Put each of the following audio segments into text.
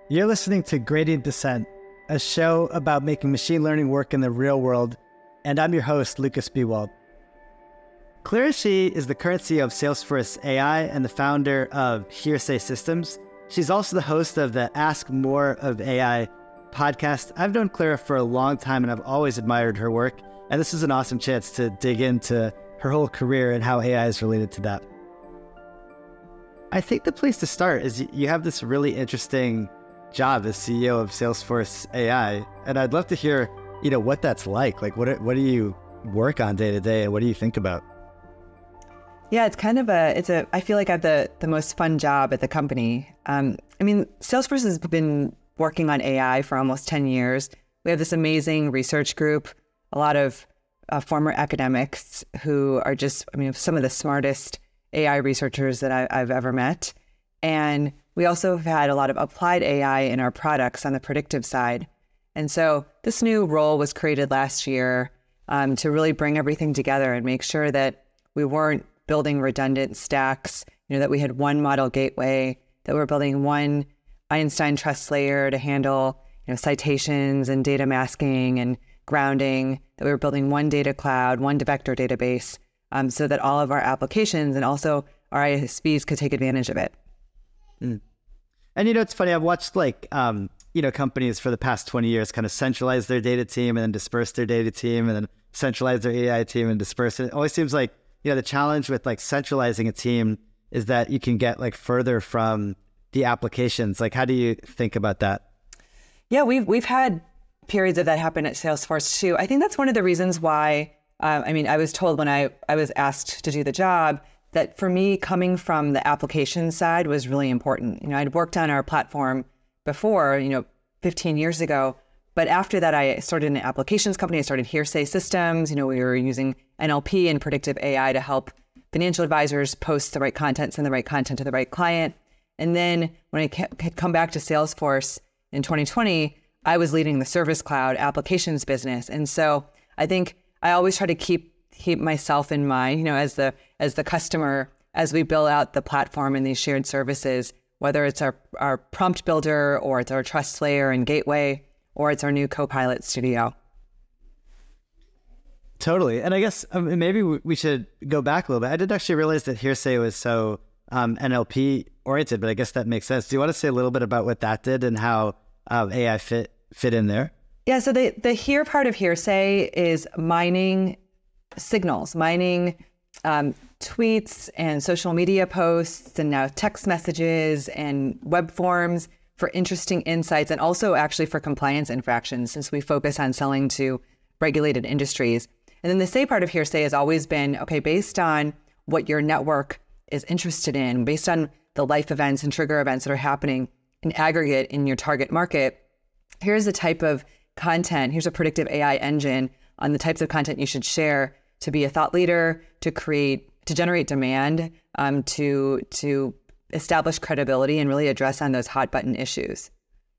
You're listening to Gradient Descent, a show about making machine learning work in the real world, and I'm your host, Lucas Biewald. Clara Shih is the current CEO of Salesforce AI and the founder of Hearsay Systems. She's also the host of the Ask More of AI podcast. I've known Clara for a long time, and I've always admired her work, and this is an awesome chance to dig into her whole career and how AI is related to that. I think the place to start is you have this really interesting job as CEO of Salesforce AI, and I'd love to hear, what that's like. Like, what do you work on day to day, and what do you think about? Yeah, it's kind of I feel like I have the most fun job at the company. Salesforce has been working on AI for almost 10 years. We have this amazing research group, a lot of former academics who are just, some of the smartest AI researchers that I've ever met. And we also have had a lot of applied AI in our products on the predictive side. And so this new role was created last year to really bring everything together and make sure that we weren't building redundant stacks, that we had one model gateway, that we're building one Einstein trust layer to handle, citations and data masking and grounding, that we were building one data cloud, one vector database, so that all of our applications and also our ISVs could take advantage of it. Mm. And it's funny, I've watched companies for the past 20 years kind of centralize their data team and then disperse their data team and then centralize their AI team and disperse it. It always seems like, the challenge with centralizing a team is that you can get further from the applications. How do you think about that? Yeah, we've had periods of that happen at Salesforce too. I think that's one of the reasons why, I was told when I was asked to do the job that for me, coming from the application side was really important. I'd worked on our platform before, 15 years ago. But after that, I started an applications company. I started Hearsay Systems. We were using NLP and predictive AI to help financial advisors post the right content, send the right content to the right client. And then when I had come back to Salesforce in 2020, I was leading the Service Cloud applications business. And so I think I always try to keep myself in mind, as the customer, as we build out the platform and these shared services, whether it's our prompt builder or it's our trust layer and gateway, or it's our new Copilot Studio. Totally. And I guess maybe we should go back a little bit. I didn't actually realize that Hearsay was so NLP oriented, but I guess that makes sense. Do you want to say a little bit about what that did and how AI fit in there? Yeah, so the here part of Hearsay is mining signals, mining tweets and social media posts and now text messages and web forms for interesting insights and also actually for compliance infractions, since we focus on selling to regulated industries. And then the say part of Hearsay has always been, okay, based on what your network is interested in, based on the life events and trigger events that are happening in aggregate in your target market, here's the type of content, here's a predictive AI engine on the types of content you should share to be a thought leader, to generate demand, to establish credibility and really address on those hot button issues.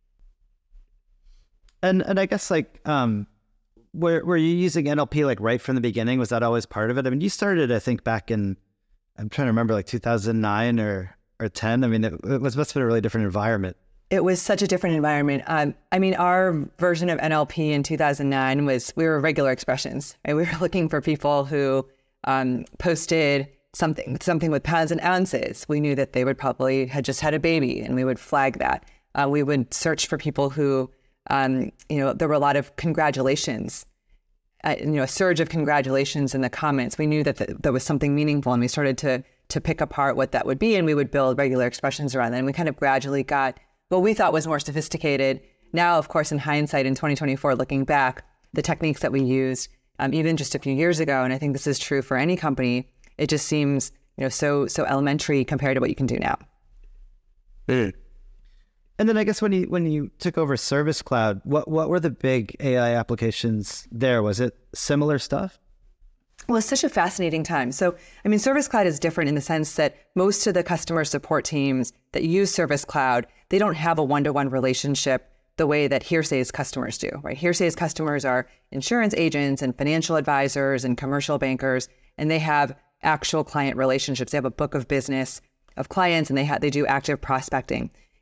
And I guess were you using NLP right from the beginning? Was that always part of it? You started, I think, back in, I'm trying to remember, 2009 or 10. It must have been a really different environment. It was such a different environment. Our version of NLP in 2009 we were regular expressions. Right? We were looking for people who posted something with pounds and ounces. We knew that they would probably had just had a baby, and we would flag that. We would search for people who, there were a lot of congratulations, a surge of congratulations in the comments. We knew that there was something meaningful, and we started to pick apart what that would be, and we would build regular expressions around that. And we kind of gradually got what we thought was more sophisticated. Now, of course, in hindsight, in 2024, looking back, the techniques that we used, even just a few years ago, and I think this is true for any company, it just seems, so elementary compared to what you can do now. Mm. And then I guess when you took over Service Cloud, what were the big AI applications there? Was it similar stuff? Well, it's such a fascinating time. So, Service Cloud is different in the sense that most of the customer support teams that use Service Cloud, they don't have a one-to-one relationship the way that Hearsay's customers do, right? Hearsay's customers are insurance agents and financial advisors and commercial bankers, and they have actual client relationships. They have a book of business of clients, and they do active prospecting.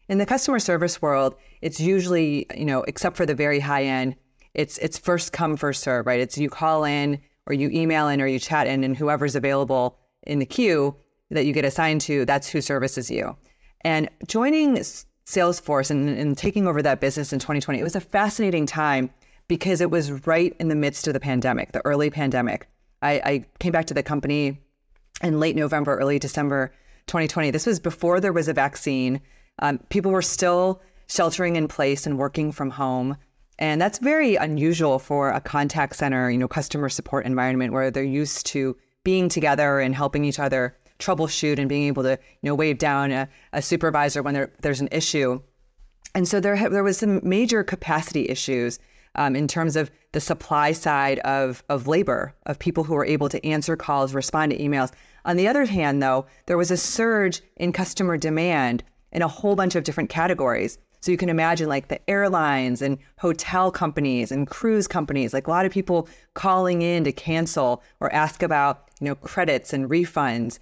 In the customer service world, it's usually, except for the very high end, it's first come, first serve, right? It's you call in or you email in or you chat in, and whoever's available in the queue that you get assigned to, that's who services you. And joining Salesforce and taking over that business in 2020, it was a fascinating time because it was right in the midst of the pandemic, the early pandemic. I came back to the company in late November, early December 2020. This was before there was a vaccine. People were still sheltering in place and working from home. And that's very unusual for a contact center, customer support environment where they're used to being together and helping each other troubleshoot and being able to, wave down a supervisor when there's an issue. And so there was some major capacity issues in terms of the supply side of labor, of people who were able to answer calls, respond to emails. On the other hand, though, there was a surge in customer demand in a whole bunch of different categories. So you can imagine like the airlines and hotel companies and cruise companies, like a lot of people calling in to cancel or ask about, credits and refunds.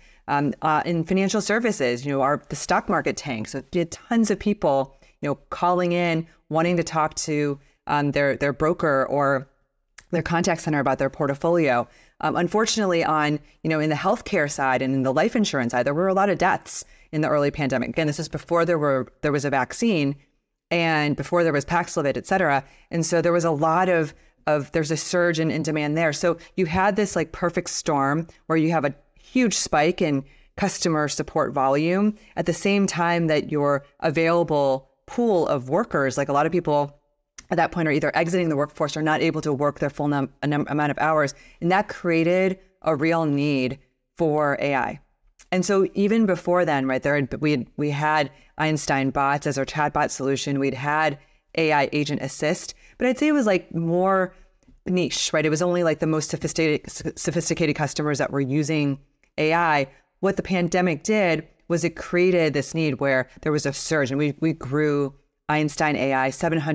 In financial services, the stock market tanked. So you had tons of people, calling in, wanting to talk to their broker or their contact center about their portfolio. Unfortunately, in the healthcare side and in the life insurance side, there were a lot of deaths in the early pandemic. Again, this is before there was a vaccine and before there was Paxlovid, et cetera. And so there was a lot of there's a surge in demand there. So you had this like perfect storm where you have a huge spike in customer support volume at the same time that your available pool of workers, like a lot of people at that point are either exiting the workforce or not able to work their full amount of hours. And that created a real need for AI. And so even before then, right, we had Einstein bots as our chatbot solution. We'd had AI Agent Assist, but I'd say it was like more niche, right? It was only like the most sophisticated customers that were using AI. What the pandemic did was it created this need where there was a surge, and we grew Einstein AI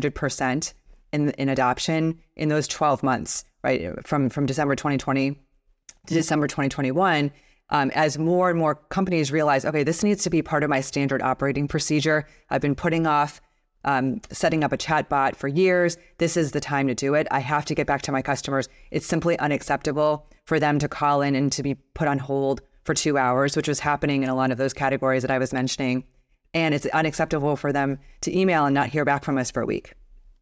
700% in adoption in those 12 months, right? From December 2020 to December 2021. As more and more companies realize, okay, this needs to be part of my standard operating procedure. I've been putting off setting up a chatbot for years. This is the time to do it. I have to get back to my customers. It's simply unacceptable for them to call in and to be put on hold for 2 hours, which was happening in a lot of those categories that I was mentioning. And it's unacceptable for them to email and not hear back from us for a week.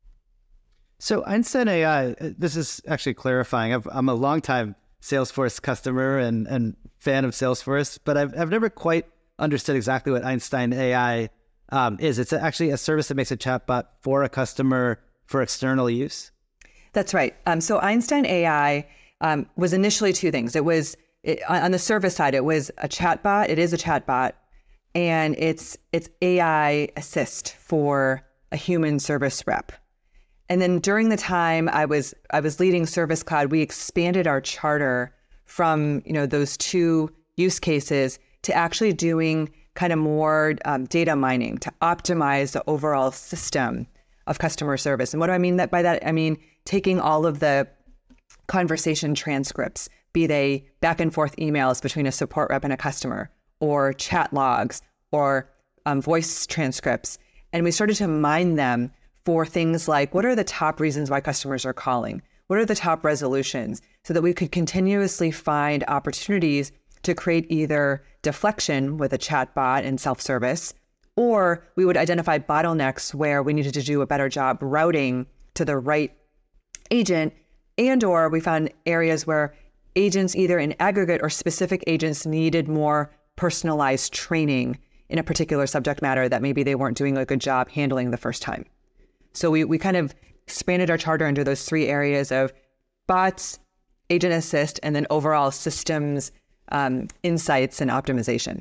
So Einstein AI, this is actually clarifying. I'm a longtime Salesforce customer and fan of Salesforce, but I've never quite understood exactly what Einstein AI is. It's actually a service that makes a chatbot for a customer for external use. That's right. So Einstein AI was initially two things. On the service side, it was a chatbot. It is a chatbot, and it's AI assist for a human service rep. And then during the time I was leading Service Cloud, we expanded our charter from those two use cases to actually doing kind of more data mining to optimize the overall system of customer service. And what do I mean by that? I mean taking all of the conversation transcripts, be they back and forth emails between a support rep and a customer, or chat logs, or voice transcripts, and we started to mine them for things like, what are the top reasons why customers are calling? What are the top resolutions? So that we could continuously find opportunities to create either deflection with a chatbot and self-service, or we would identify bottlenecks where we needed to do a better job routing to the right agent, and or we found areas where agents, either in aggregate or specific agents, needed more personalized training in a particular subject matter that maybe they weren't doing a good job handling the first time. So we kind of expanded our charter into those three areas of bots, agent assist, and then overall systems, insights, and optimization.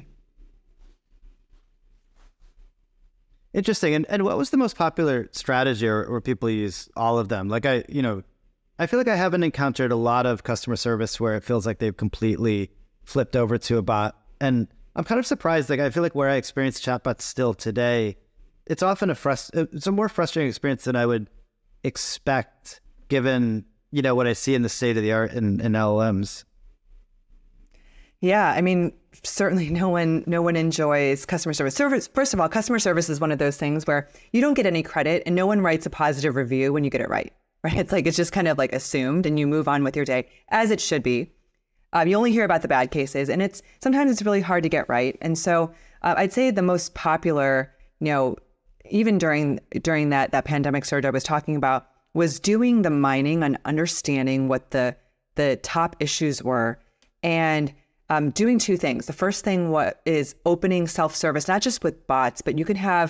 Interesting. And what was the most popular strategy or people use all of them? Like I feel like I haven't encountered a lot of customer service where it feels like they've completely flipped over to a bot. And I'm kind of surprised. Like I feel like where I experience chatbots still today, it's often it's a more frustrating experience than I would expect, given what I see in the state of the art in LLMs. Yeah, I mean, certainly no one enjoys customer service. First of all, customer service is one of those things where you don't get any credit and no one writes a positive review when you get it right? It's like, it's just kind of like assumed and you move on with your day, as it should be. You only hear about the bad cases, and sometimes it's really hard to get right. And so I'd say the most popular, even during that pandemic surge I was talking about, was doing the mining and understanding what the top issues were, and doing two things. The first thing is opening self-service, not just with bots, but you can have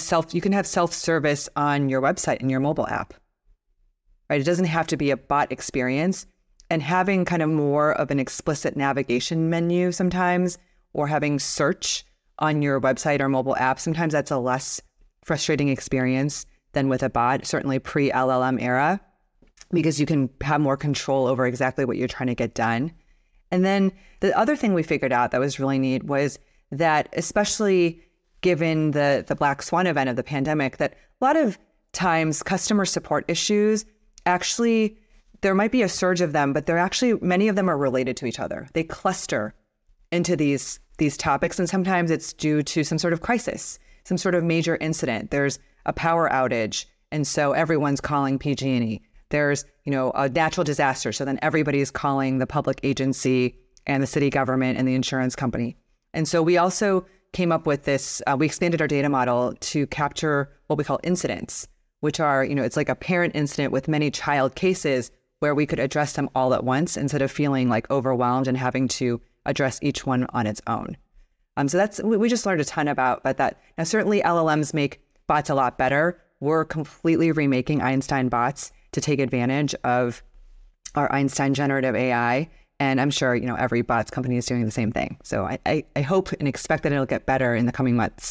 self-service on your website and your mobile app, right? It doesn't have to be a bot experience, and having kind of more of an explicit navigation menu sometimes, or having search on your website or mobile app. Sometimes that's a less frustrating experience than with a bot, certainly pre-LLM era, because you can have more control over exactly what you're trying to get done. And then the other thing we figured out that was really neat was that, especially given the Black Swan event of the pandemic, that a lot of times customer support issues, actually, there might be a surge of them, but many of them are related to each other. They cluster into these topics, and sometimes it's due to some sort of crisis, some sort of major incident. There's a power outage, and so everyone's calling PG&E. There's, a natural disaster, so then everybody's calling the public agency and the city government and the insurance company. And so we also came up with this, we expanded our data model to capture what we call incidents, which are, it's like a parent incident with many child cases where we could address them all at once instead of feeling like overwhelmed and having to address each one on its own. So we just learned a ton about that. Now, certainly LLMs make bots a lot better. We're completely remaking Einstein bots to take advantage of our Einstein generative AI. And I'm sure, every bots company is doing the same thing. So I hope and expect that it'll get better in the coming months.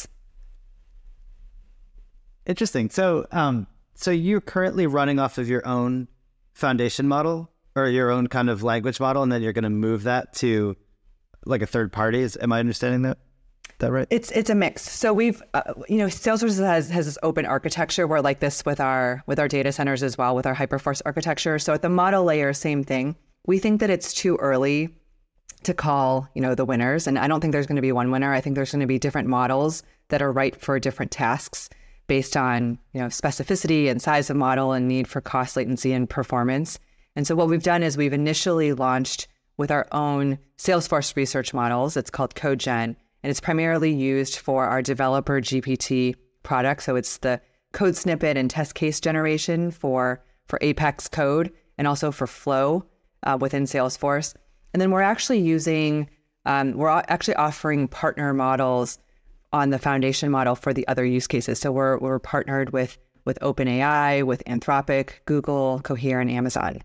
Interesting. So you're currently running off of your own foundation model or your own kind of language model, and then you're going to move that to like a third party. Am I understanding that right? It's a mix. So we've, Salesforce has this open architecture. We're like this with our data centers as well, with our Hyperforce architecture. So at the model layer, same thing. We think that it's too early to call, the winners. And I don't think there's going to be one winner. I think there's going to be different models that are right for different tasks based on, specificity and size of model and need for cost, latency, and performance. And so what we've done is we've initially launched with our own Salesforce research models. It's called CodeGen, and it's primarily used for our developer GPT product. So it's the code snippet and test case generation for Apex code and also for Flow within Salesforce. And then we're actually offering partner models on the foundation model for the other use cases. So we're partnered with OpenAI, with Anthropic, Google, Cohere, and Amazon.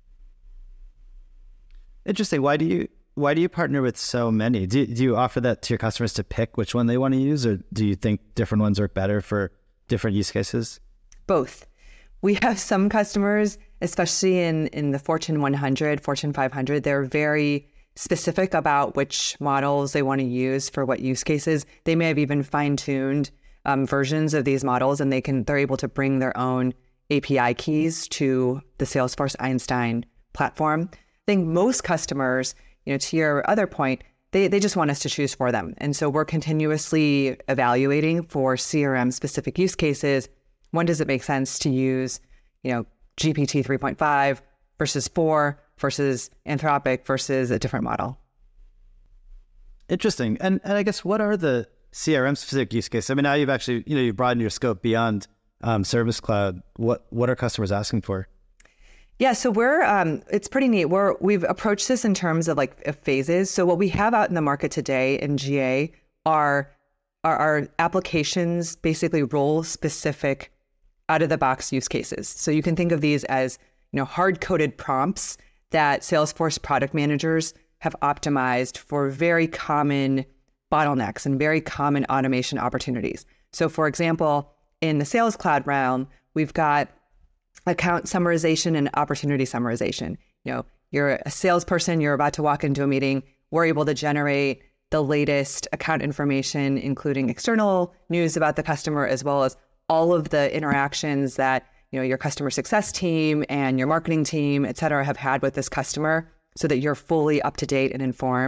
Interesting. Why do you partner with so many? Do you offer that to your customers to pick which one they want to use, or do you think different ones work better for different use cases? Both. We have some customers, especially in the Fortune 100, Fortune 500, they're very specific about which models they want to use for what use cases. They may have even fine-tuned versions of these models, and they're able to bring their own API keys to the Salesforce Einstein platform. I think most customers, to your other point, they just want us to choose for them. And so we're continuously evaluating for CRM specific use cases. When does it make sense to use, GPT 3.5 versus 4 versus Anthropic versus a different model? Interesting. And I guess what are the CRM specific use cases? I mean, now you've actually, you've broadened your scope beyond Service Cloud. What are customers asking for? Yeah, so it's pretty neat. We've approached this in terms of phases. So what we have out in the market today in GA are applications, basically role specific out of the box use cases. So you can think of these as, hard coded prompts that Salesforce product managers have optimized for very common bottlenecks and very common automation opportunities. So for example, in the Sales Cloud realm, we've got account summarization and opportunity summarization. You're a salesperson, you're about to walk into a meeting, we're able to generate the latest account information, including external news about the customer, as well as all of the interactions that your customer success team and your marketing team, et cetera, have had with this customer, so that you're fully up to date and informed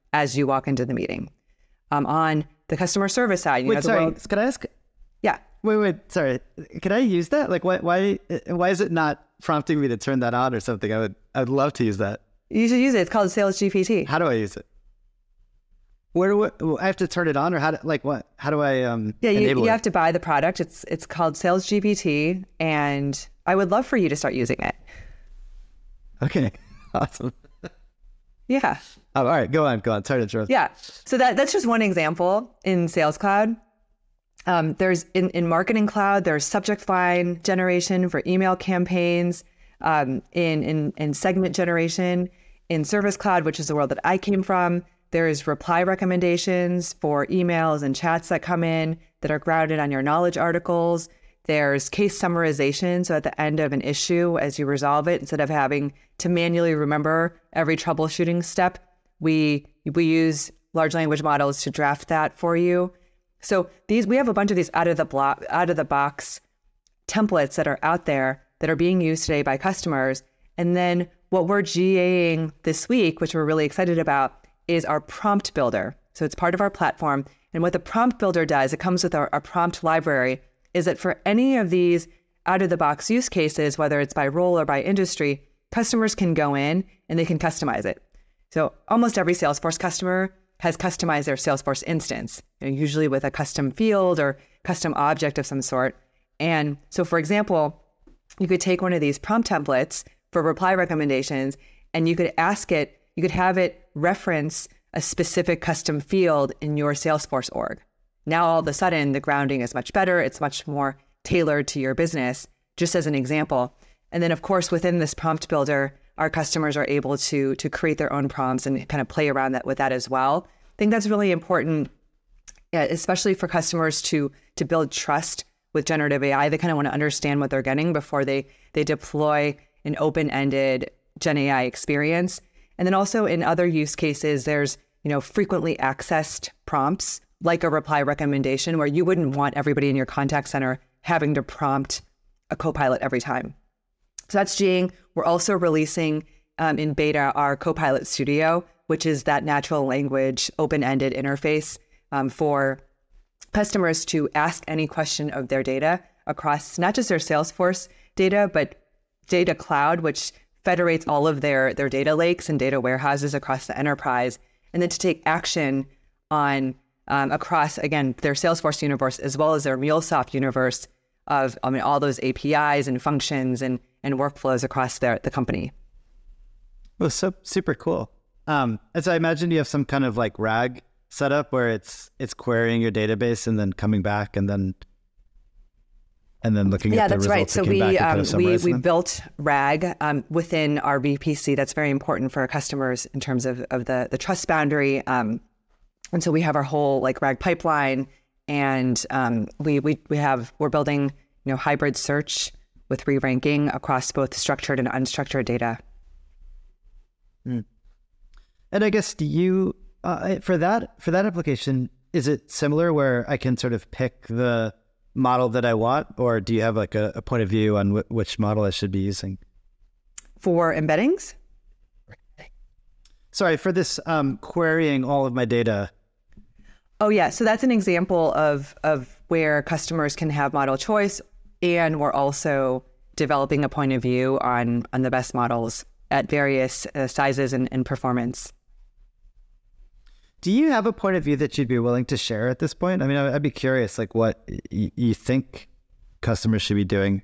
as you walk into the meeting. On the customer service side, wait, sorry, can I ask? Yeah. Wait, sorry. Can I use that? Like, why is it not prompting me to turn that on or something? I'd love to use that. You should use it. It's called Sales GPT. How do I use it? Where do I have to turn it on, or how do I enable you it? have to buy the product. It's called Sales GPT, and I would love for you to start using it. Okay, awesome. Yeah. Oh, all right, go on. Sorry to interrupt. Yeah. So that's just one example in Sales Cloud. There's in Marketing Cloud, there's subject line generation for email campaigns, in segment generation. In Service Cloud, which is the world that I came from, there's reply recommendations for emails and chats that come in that are grounded on your knowledge articles. There's case summarization. So at the end of an issue, as you resolve it, instead of having to manually remember every troubleshooting step, we use large language models to draft that for you. So we have a bunch of these out of the box templates that are out there that are being used today by customers. And then what we're GAing this week, which we're really excited about, is our prompt builder. So it's part of our platform. And what the prompt builder does, it comes with our prompt library, is that for any of these out of the box use cases, whether it's by role or by industry, customers can go in and they can customize it. So almost every Salesforce customer has customized their Salesforce instance, usually with a custom field or custom object of some sort. And so, for example, you could take one of these prompt templates for reply recommendations, and you could have it reference a specific custom field in your Salesforce org. Now, all of a sudden, the grounding is much better. It's much more tailored to your business, just as an example. And then, of course, within this prompt builder, our customers are able to create their own prompts and kind of play around with that as well. I think that's really important, especially for customers to build trust with generative AI. They kind of want to understand what they're getting before they deploy an open-ended Gen AI experience. And then also in other use cases, there's frequently accessed prompts like a reply recommendation where you wouldn't want everybody in your contact center having to prompt a Copilot every time. So that's GAing. We're also releasing in beta our Copilot Studio, which is that natural language open-ended interface for customers to ask any question of their data across not just their Salesforce data, but Data Cloud, which federates all of their data lakes and data warehouses across the enterprise, and then to take action on across, again, their Salesforce universe as well as their MuleSoft universe of all those APIs and functions and workflows across the company. Well, so super cool. And so I imagine you have some kind of like RAG setup where it's querying your database and then coming back and then looking at the results. Yeah, that's right. So we built RAG within our VPC. That's very important for our customers in terms of the trust boundary. And so we have our whole like RAG pipeline, and we're building hybrid search with re-ranking across both structured and unstructured data. Mm. And I guess do you for that application, is it similar where I can sort of pick the model that I want, or do you have like a point of view on which model I should be using? For embeddings? Sorry, for this querying all of my data. Oh yeah, so that's an example of where customers can have model choice, and we're also developing a point of view on the best models at various sizes and performance. Do you have a point of view that you'd be willing to share at this point? I mean, I'd be curious, like what you think customers should be doing.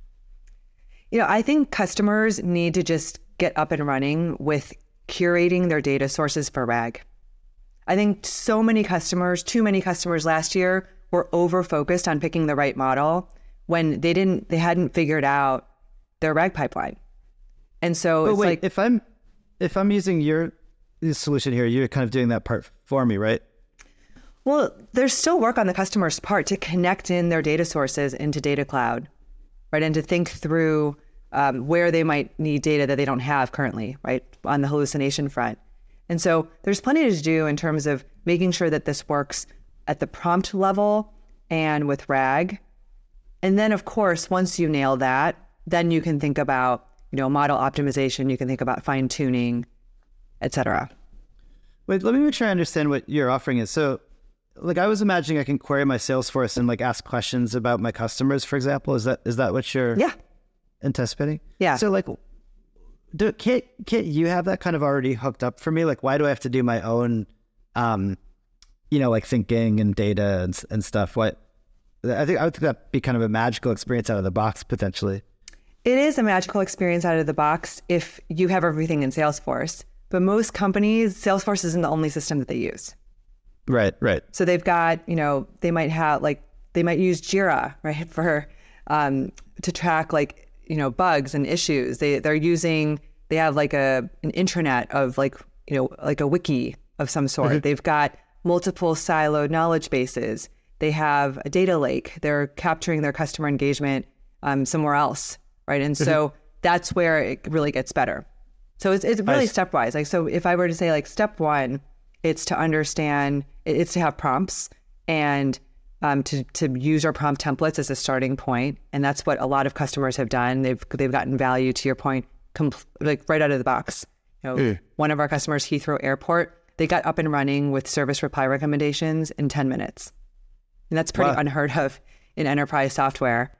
I think customers need to just get up and running with curating their data sources for RAG. I think too many customers last year were over-focused on picking the right model when they hadn't figured out their RAG pipeline. And so but wait, if I'm using your solution here, you're kind of doing that part for me, right? Well, there's still work on the customer's part to connect in their data sources into Data Cloud, right? And to think through where they might need data that they don't have currently, right? On the hallucination front. And so there's plenty to do in terms of making sure that this works at the prompt level and with RAG. And then, of course, once you nail that, then you can think about, model optimization, you can think about fine tuning, et cetera. Wait, let me make sure I understand what your offering is. So, like, I was imagining I can query my Salesforce and like ask questions about my customers, for example. Is that what you're anticipating? Yeah. So, like, can't you have that kind of already hooked up for me? Like, why do I have to do my own, like thinking and data and stuff? I would think that'd be kind of a magical experience out of the box potentially. It is a magical experience out of the box if you have everything in Salesforce. But most companies, Salesforce isn't the only system that they use. Right. So they've got, they might use Jira, right, for to track bugs and issues. They have like an intranet of like a wiki of some sort. Mm-hmm. They've got multiple siloed knowledge bases. They have a data lake. They're capturing their customer engagement somewhere else, right? And so that's where it really gets better. So it's really stepwise. Like, so if I were to say like step one, it's to understand, it's to have prompts and to use our prompt templates as a starting point. And that's what a lot of customers have done. They've gotten value, to your point, like right out of the box. One of our customers, Heathrow Airport, they got up and running with service reply recommendations in 10 minutes. And that's pretty unheard of in enterprise software.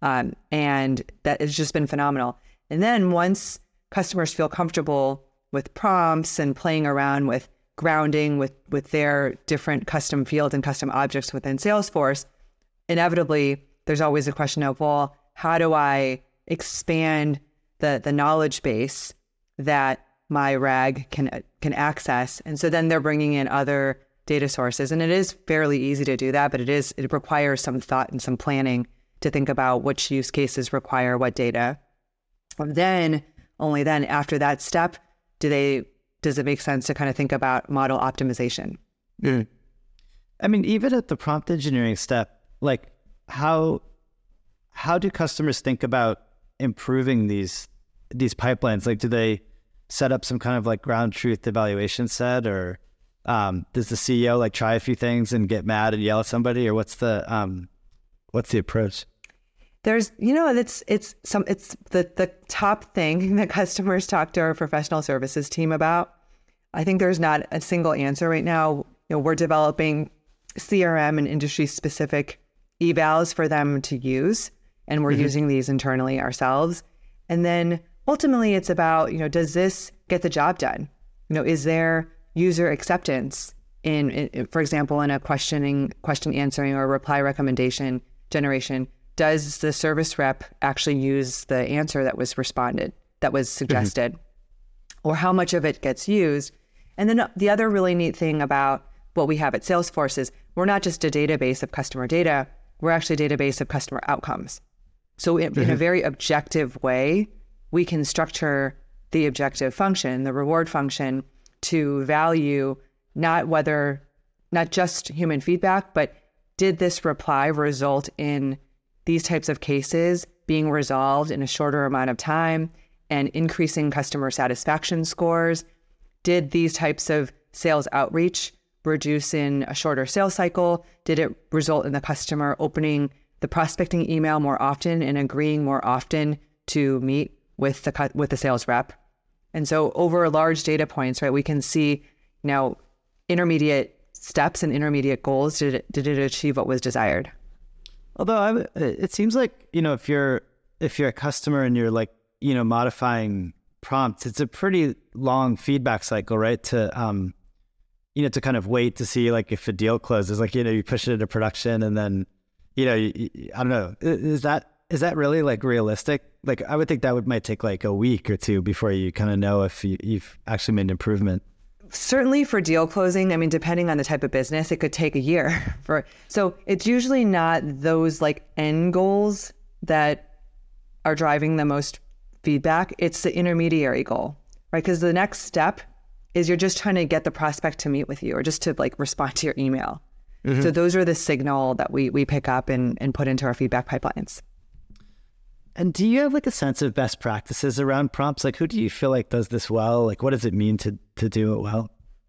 And that has just been phenomenal. And then once customers feel comfortable with prompts and playing around with grounding with their different custom fields and custom objects within Salesforce, inevitably, there's always a question of, well, how do I expand the knowledge base that my RAG can access? And so then they're bringing in other data sources. And it is fairly easy to do that, but it requires some thought and some planning to think about which use cases require what data. And then, only then, after that step, does it make sense to kind of think about model optimization? Mm. I mean, even at the prompt engineering step, like how do customers think about improving these pipelines? Like, do they set up some kind of like ground truth evaluation set, or does the CEO like try a few things and get mad and yell at somebody, or what's the approach? There's, it's the top thing that customers talk to our professional services team about. I think there's not a single answer right now. We're developing CRM and industry specific evals for them to use, and we're using these internally ourselves. And then ultimately it's about, does this get the job done? Is there user acceptance in, for example, in a question answering or reply recommendation generation? Does the service rep actually use the answer that was suggested? Or how much of it gets used? And then the other really neat thing about what we have at Salesforce is we're not just a database of customer data, we're actually a database of customer outcomes. So in a very objective way, we can structure the objective function, the reward function, to value not just human feedback, but did this reply result in these types of cases being resolved in a shorter amount of time and increasing customer satisfaction scores? Did these types of sales outreach reduce in a shorter sales cycle? Did it result in the customer opening the prospecting email more often and agreeing more often to meet with the sales rep? And so over large data points, right, we can see now intermediate steps and intermediate goals. Did it achieve what was desired? Although it seems like, if you're a customer and you're like, modifying prompts, it's a pretty long feedback cycle, right? To to kind of wait to see like if a deal closes, like, you push it into production and then, I don't know, is that really like realistic? Like, I would think that might take like a week or two before you kind of know if you've actually made an improvement. Certainly for deal closing, I mean, depending on the type of business, it could take a year. So it's usually not those like end goals that are driving the most feedback. It's the intermediary goal, right? Because the next step is you're just trying to get the prospect to meet with you or just to like respond to your email. Mm-hmm. So those are the signal that we pick up and put into our feedback pipelines. And do you have like a sense of best practices around prompts? Like, who do you feel like does this well? Like, what does it mean to do it well?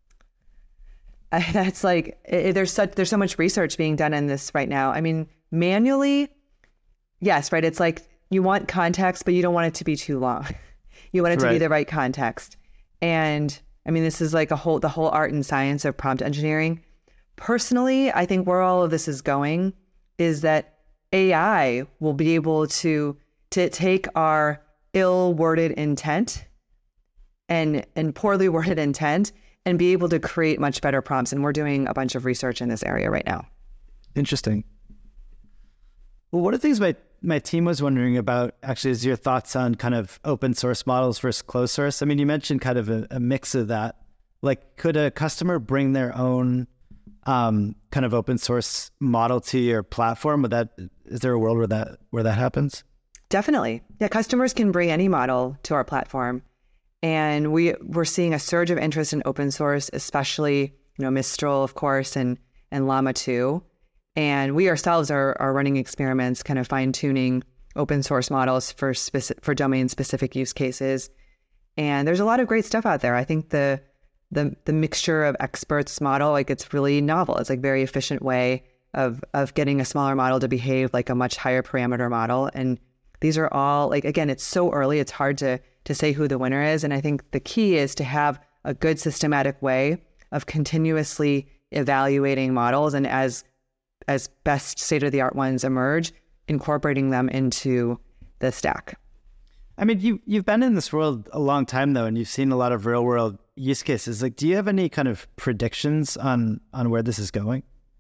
That's like, there's so much research being done in this right now. I mean, manually, yes, right? It's like you want context, but you don't want it to be too long. You want it to be the right context. And I mean, this is like the whole art and science of prompt engineering. Personally, I think where all of this is going is that AI will be able to take our ill-worded intent and poorly worded intent and be able to create much better prompts. And we're doing a bunch of research in this area right now. Interesting. Well, one of the things my team was wondering about actually is your thoughts on kind of open source models versus closed source. I mean, you mentioned kind of a mix of that. Like, could a customer bring their own kind of open source model to your platform? Is there a world where that happens? Definitely. Yeah, customers can bring any model to our platform. And we're seeing a surge of interest in open source, especially, Mistral, of course, and Llama 2. And we ourselves are running experiments, kind of fine-tuning open source models for domain-specific use cases. And there's a lot of great stuff out there. I think the mixture of experts model, like, it's really novel. It's like very efficient way of getting a smaller model to behave like a much higher parameter model. And these are all, like, again, it's so early, it's hard to say who the winner is. And I think the key is to have a good systematic way of continuously evaluating models, and as best state-of-the-art ones emerge, incorporating them into the stack. I mean, you've been in this world a long time, though, and you've seen a lot of real-world use cases. Like, do you have any kind of predictions on where this is going?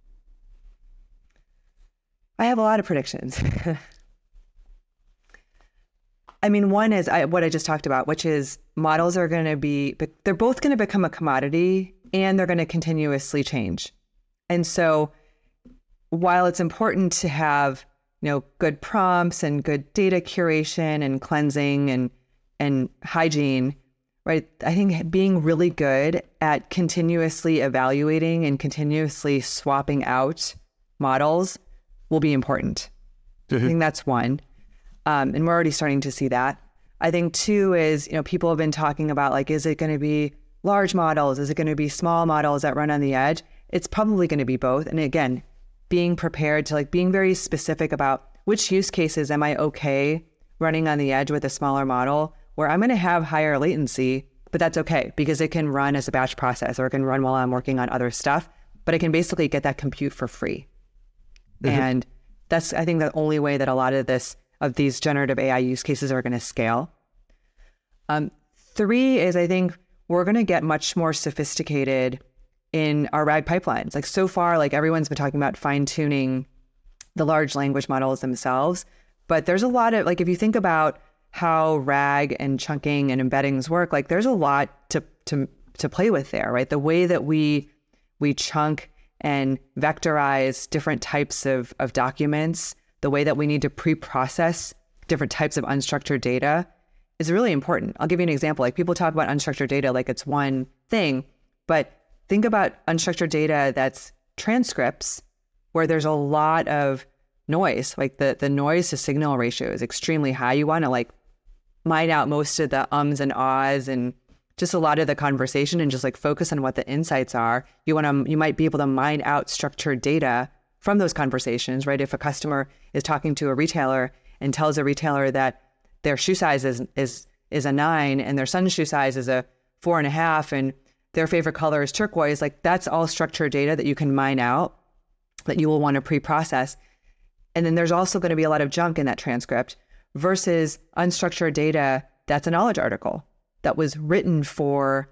I have a lot of predictions. I mean, one is what I just talked about, which is models are going to they're both going to become a commodity, and they're going to continuously change. And so while it's important to have, good prompts and good data curation and cleansing and hygiene, right? I think being really good at continuously evaluating and continuously swapping out models will be important. Mm-hmm. I think that's one. And we're already starting to see that. I think two is, people have been talking about, like, is it going to be large models? Is it going to be small models that run on the edge? It's probably going to be both. And again, being prepared to, like, being very specific about which use cases am I okay running on the edge with a smaller model where I'm going to have higher latency, but that's okay because it can run as a batch process, or it can run while I'm working on other stuff, but I can basically get that compute for free. Mm-hmm. And that's, I think, the only way that a lot of these generative AI use cases are going to scale. Three is, I think we're going to get much more sophisticated in our RAG pipelines. Like, so far, like, everyone's been talking about fine tuning the large language models themselves, but there's a lot of, like, if you think about how RAG and chunking and embeddings work, like, there's a lot to play with there, right? The way that we chunk and vectorize different types of documents, the way that we need to pre-process different types of unstructured data is really important. I'll give you an example. Like, people talk about unstructured data like it's one thing, but think about unstructured data that's transcripts, where there's a lot of noise. Like, the noise to signal ratio is extremely high. You want to, like, mine out most of the ums and ahs and just a lot of the conversation and just, like, focus on what the insights are. You might be able to mine out structured data from those conversations, right? If a customer is talking to a retailer and tells a retailer that their shoe size is a 9 and their son's shoe size is a 4.5 and their favorite color is turquoise, like, that's all structured data that you can mine out that you will want to pre-process. And then there's also going to be a lot of junk in that transcript versus unstructured data that's a knowledge article that was written for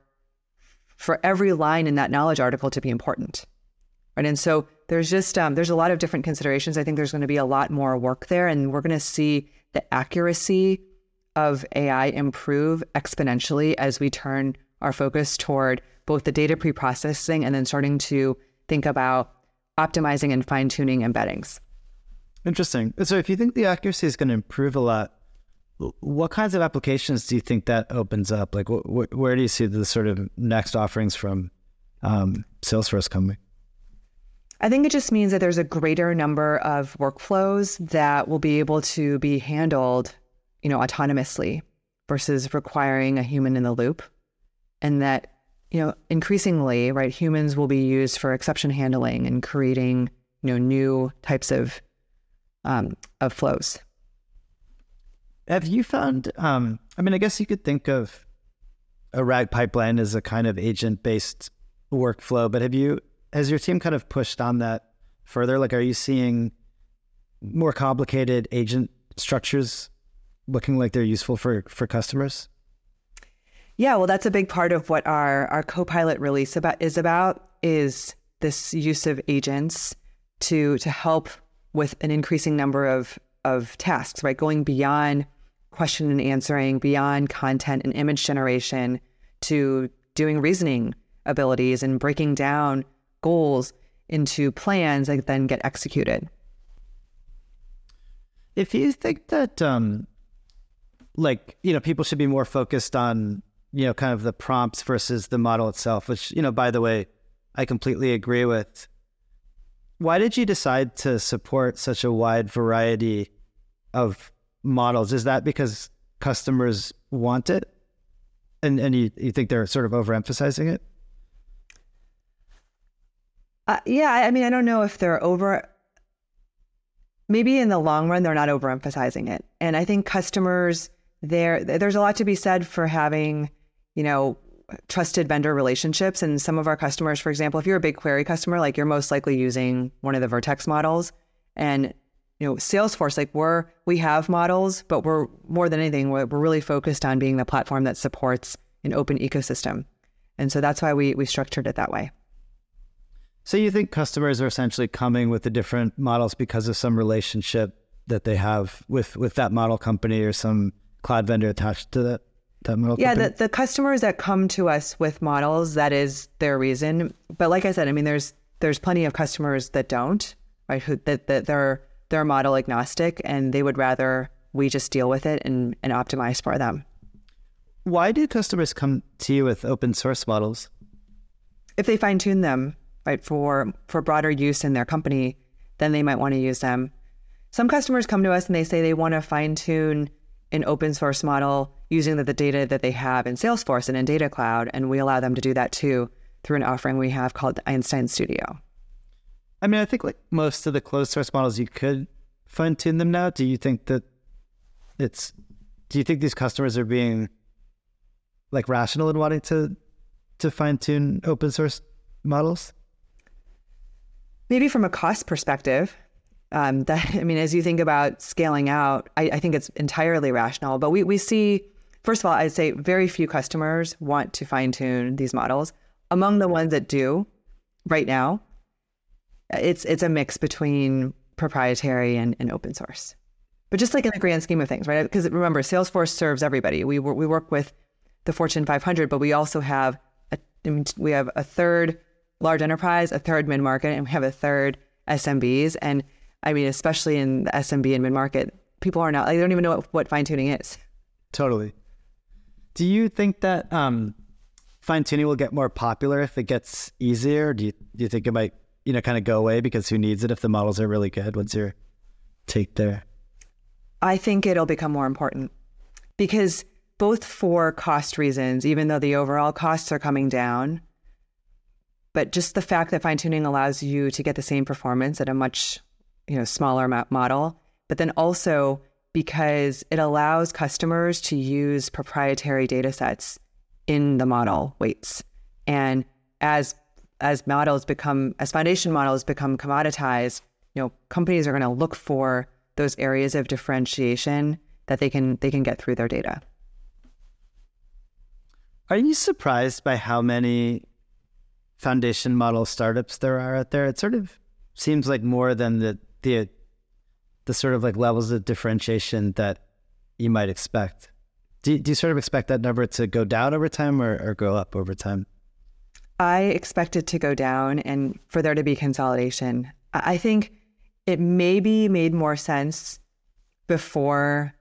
every line in that knowledge article to be important. Right. And so there's just there's a lot of different considerations. I think there's going to be a lot more work there, and we're going to see the accuracy of AI improve exponentially as we turn our focus toward both the data pre-processing and then starting to think about optimizing and fine-tuning embeddings. Interesting. So if you think the accuracy is going to improve a lot, what kinds of applications do you think that opens up? Like, where do you see the sort of next offerings from Salesforce coming? I think it just means that there's a greater number of workflows that will be able to be handled, autonomously versus requiring a human in the loop. And that, increasingly, right, humans will be used for exception handling and creating, new types of flows. Have you found, I guess you could think of a RAG pipeline is a kind of agent-based workflow, but has your team kind of pushed on that further? Like, are you seeing more complicated agent structures looking like they're useful for customers? Yeah, well, that's a big part of what our Copilot release is this use of agents to help with an increasing number of tasks, right? Going beyond question and answering, beyond content and image generation, to doing reasoning abilities and breaking down goals into plans that then get executed. If you think that, people should be more focused on, kind of the prompts versus the model itself, which, by the way, I completely agree with. Why did you decide to support such a wide variety of models? Is that because customers want it? And you think they're sort of overemphasizing it? Yeah, I mean, I don't know if they're maybe in the long run, they're not overemphasizing it. And I think customers, there's a lot to be said for having, trusted vendor relationships. And some of our customers, for example, if you're a BigQuery customer, like you're most likely using one of the Vertex models. And, Salesforce, like we have models, but we're more than anything, we're really focused on being the platform that supports an open ecosystem. And so that's why we structured it that way. So you think customers are essentially coming with the different models because of some relationship that they have with that model company or some cloud vendor attached to that model company? Yeah, the customers that come to us with models, that is their reason. But like I said, I mean, there's plenty of customers that don't, right? That they're model agnostic and they would rather we just deal with it and optimize for them. Why do customers come to you with open source models? If they fine tune them, right, for broader use in their company, then they might want to use them. Some customers come to us and they say they want to fine tune an open source model using the data that they have in Salesforce and in Data Cloud, and we allow them to do that too through an offering we have called Einstein Studio. I mean, I think like most of the closed source models, you could fine tune them now. Do you think these customers are being like rational in wanting to fine tune open source models? Maybe from a cost perspective, as you think about scaling out, I think it's entirely rational. But we see, first of all, I'd say very few customers want to fine tune these models. Among the ones that do right now, it's a mix between proprietary and open source. But just like in the grand scheme of things, right? Because remember, Salesforce serves everybody. We work with the Fortune 500, but we also have a third large enterprise, a third mid-market, and we have a third SMBs. And I mean, especially in the SMB and mid-market, people are not, they don't even know what fine-tuning is. Totally. Do you think that fine-tuning will get more popular if it gets easier? Do you think it might, kind of go away because who needs it if the models are really good? What's your take there? I think it'll become more important because both for cost reasons, even though the overall costs are coming down, but just the fact that fine-tuning allows you to get the same performance at a much, smaller model, but then also because it allows customers to use proprietary data sets in the model weights. And as foundation models become commoditized, companies are going to look for those areas of differentiation that they can get through their data. Are you surprised by how many foundation model startups there are out there? It sort of seems like more than the sort of like levels of differentiation that you might expect. Do you sort of expect that number to go down over time or go up over time? I expect it to go down and for there to be consolidation. I think it maybe made more sense before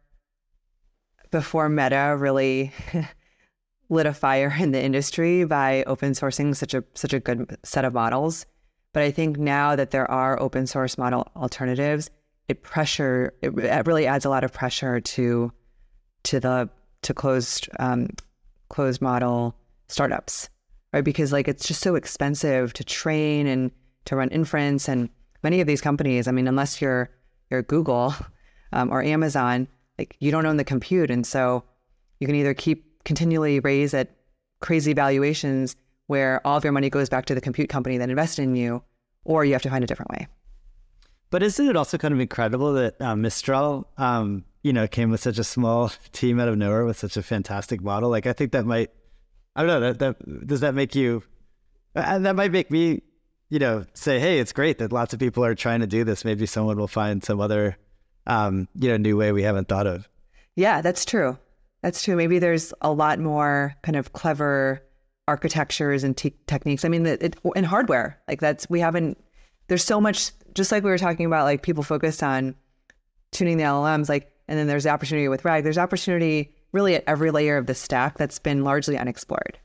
Meta really lit a fire in the industry by open sourcing such a good set of models. But I think now that there are open source model alternatives, it really adds a lot of pressure to closed model startups, right? Because it's just so expensive to train and to run inference, and many of these companies, I mean, unless you're Google or Amazon, you don't own the compute, and so you can either continually raise at crazy valuations where all of your money goes back to the compute company that invested in you, or you have to find a different way. But isn't it also kind of incredible that Mistral, came with such a small team out of nowhere with such a fantastic model? Like, I think that might, I don't know, does that make you, and that might make me, say, hey, it's great that lots of people are trying to do this. Maybe someone will find some other, new way we haven't thought of. Yeah, that's true. That's true. Maybe there's a lot more kind of clever architectures and techniques. I mean, in hardware, like there's so much, just like we were talking about, like people focus on tuning the LLMs, and then there's the opportunity with RAG. There's opportunity really at every layer of the stack that's been largely unexplored.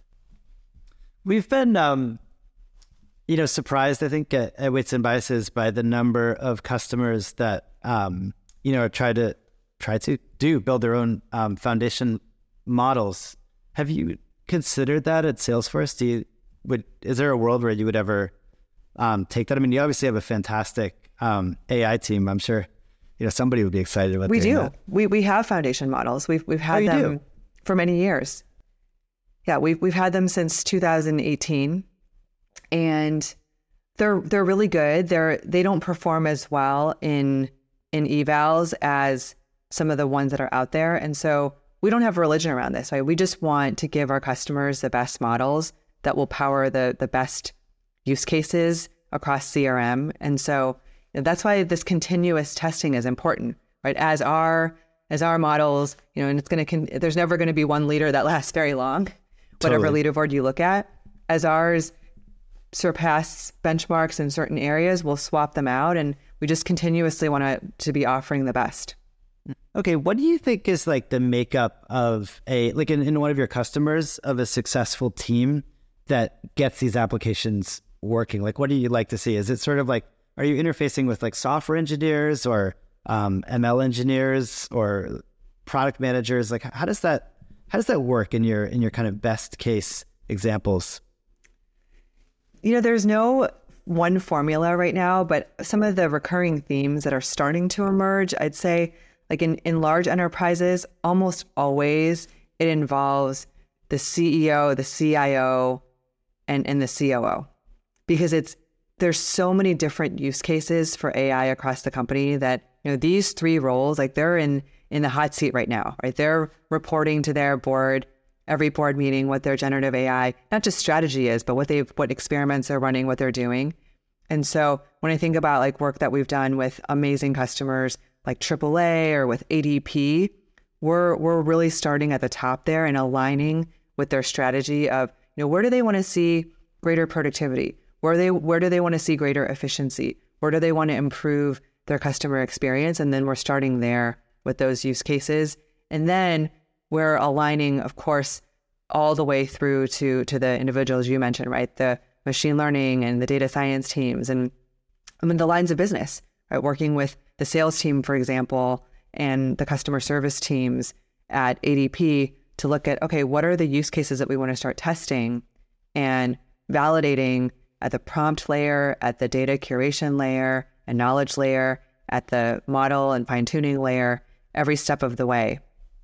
We've been, surprised, I think, at Weights and Biases by the number of customers that, try to build their own foundation models. Have you considered that at Salesforce? Is there a world where you would ever take that? I mean, you obviously have a fantastic AI team. I'm sure somebody would be excited about. We do. That. We have foundation models. We've had them for many years. Yeah, we've had them since 2018, and they're really good. They don't perform as well in evals as some of the ones that are out there, and so we don't have religion around this. Right? We just want to give our customers the best models that will power the best use cases across CRM. And so that's why this continuous testing is important, right? As our models, and there's never going to be one leader that lasts very long, whatever leaderboard you look at. As ours surpass benchmarks in certain areas, we'll swap them out, and we just continuously want to be offering the best. Okay, what do you think is like the makeup of in one of your customers of a successful team that gets these applications working? Like, what do you like to see? Is it sort of like, are you interfacing with like software engineers or ML engineers or product managers? Like, how does that work in your kind of best case examples? There's no one formula right now, but some of the recurring themes that are starting to emerge, I'd say, like in large enterprises, almost always it involves the CEO, the CIO, and the COO, because there's so many different use cases for AI across the company that these three roles, like they're in the hot seat right now, right? They're reporting to their board every board meeting what their generative AI, not just strategy is, but what experiments they're running, what they're doing. And so when I think about like work that we've done with amazing customers like AAA or with ADP, we're really starting at the top there and aligning with their strategy of where do they want to see greater productivity? Where do they want to see greater efficiency? Where do they want to improve their customer experience? And then we're starting there with those use cases. And then we're aligning, of course, all the way through to the individuals you mentioned, right? The machine learning and the data science teams and the lines of business, right? Working with the sales team, for example, and the customer service teams at ADP to look at, okay, what are the use cases that we want to start testing and validating at the prompt layer, at the data curation layer and knowledge layer, at the model and fine-tuning layer, every step of the way.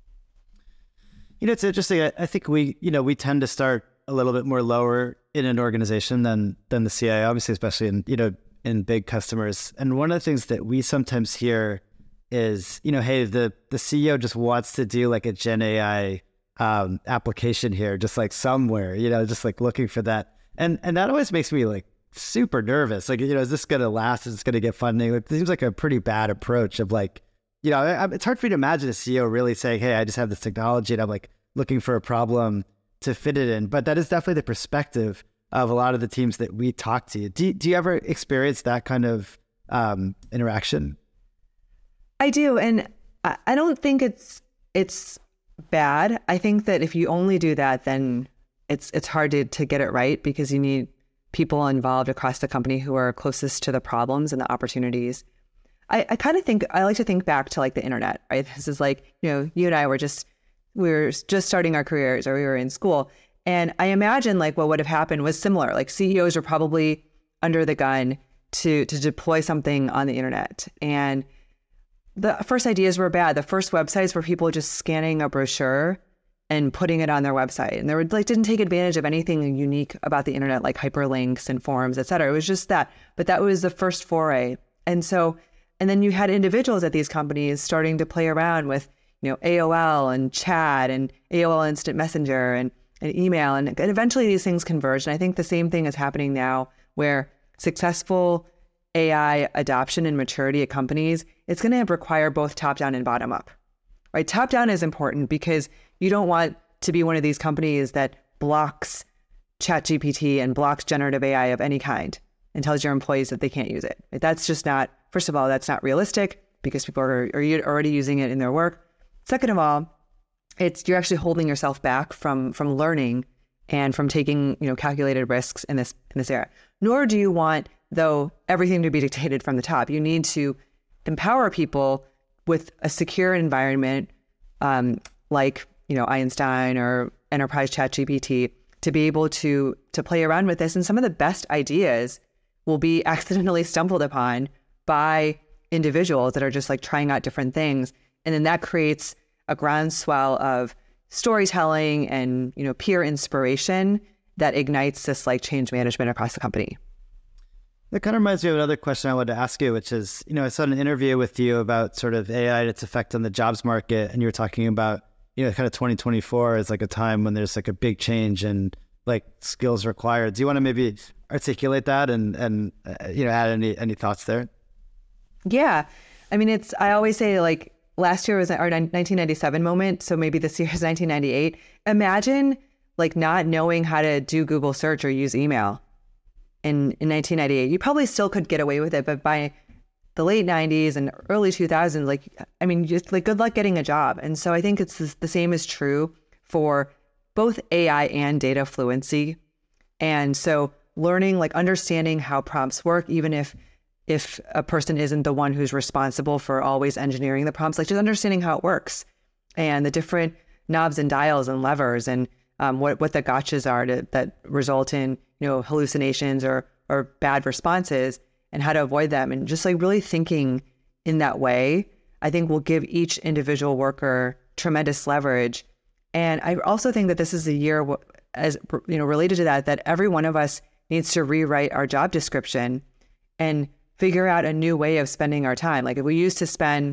It's interesting. I think we tend to start a little bit more lower in an organization than the CIO, obviously, especially in big customers. And one of the things that we sometimes hear is, hey, the CEO just wants to do like a Gen AI application here, just like somewhere, just like looking for that. And that always makes me like super nervous. Like, is this going to last? Is this going to get funding? It seems like a pretty bad approach of like, it's hard for me to imagine a CEO really saying, hey, I just have this technology and I'm like looking for a problem to fit it in. But that is definitely the perspective of a lot of the teams that we talk to. Do you ever experience that kind of interaction? I do. And I don't think it's bad. I think that if you only do that, then it's hard to get it right, because you need people involved across the company who are closest to the problems and the opportunities. I like to think back to like the internet, right? This is like, you and I were just starting our careers, or we were in school. And I imagine like what would have happened was similar. Like CEOs are probably under the gun to deploy something on the internet. And the first ideas were bad. The first websites were people just scanning a brochure and putting it on their website. And they were like, didn't take advantage of anything unique about the internet, like hyperlinks and forums, et cetera. It was just that. But that was the first foray. And then you had individuals at these companies starting to play around with, AOL and chat and AOL Instant Messenger and email. And eventually these things converged. And I think the same thing is happening now, where successful AI adoption and maturity at companies, it's going to require both top down and bottom up, right? Top down is important because you don't want to be one of these companies that blocks ChatGPT and blocks generative AI of any kind and tells your employees that they can't use it. That's just not, first of all, that's not realistic because people are already using it in their work. Second of all, you're actually holding yourself back from learning and from taking, calculated risks in this area. Nor do you want, though, everything to be dictated from the top. You need to empower people with a secure environment, like Einstein or Enterprise ChatGPT, to be able to play around with this. And some of the best ideas will be accidentally stumbled upon by individuals that are just like trying out different things. And then that creates a groundswell of storytelling and, peer inspiration that ignites this like change management across the company. That kind of reminds me of another question I wanted to ask you, which is, I saw an interview with you about sort of AI and its effect on the jobs market. And you were talking about, kind of 2024 as like a time when there's like a big change in like skills required. Do you want to maybe articulate that and add any thoughts there? Yeah. I mean, I always say like last year was our 1997 moment. So maybe this year is 1998. Imagine like not knowing how to do Google search or use email in 1998. You probably still could get away with it, but by the late 90s and early 2000s, just like good luck getting a job. And so I think it's the same is true for both AI and data fluency. And so learning, like understanding how prompts work, even if a person isn't the one who's responsible for always engineering the prompts, like just understanding how it works and the different knobs and dials and levers and what the gotchas are that result in, hallucinations or bad responses and how to avoid them. And just like really thinking in that way, I think will give each individual worker tremendous leverage. And I also think that this is a year, as related to that every one of us needs to rewrite our job description and figure out a new way of spending our time. Like if we used to spend,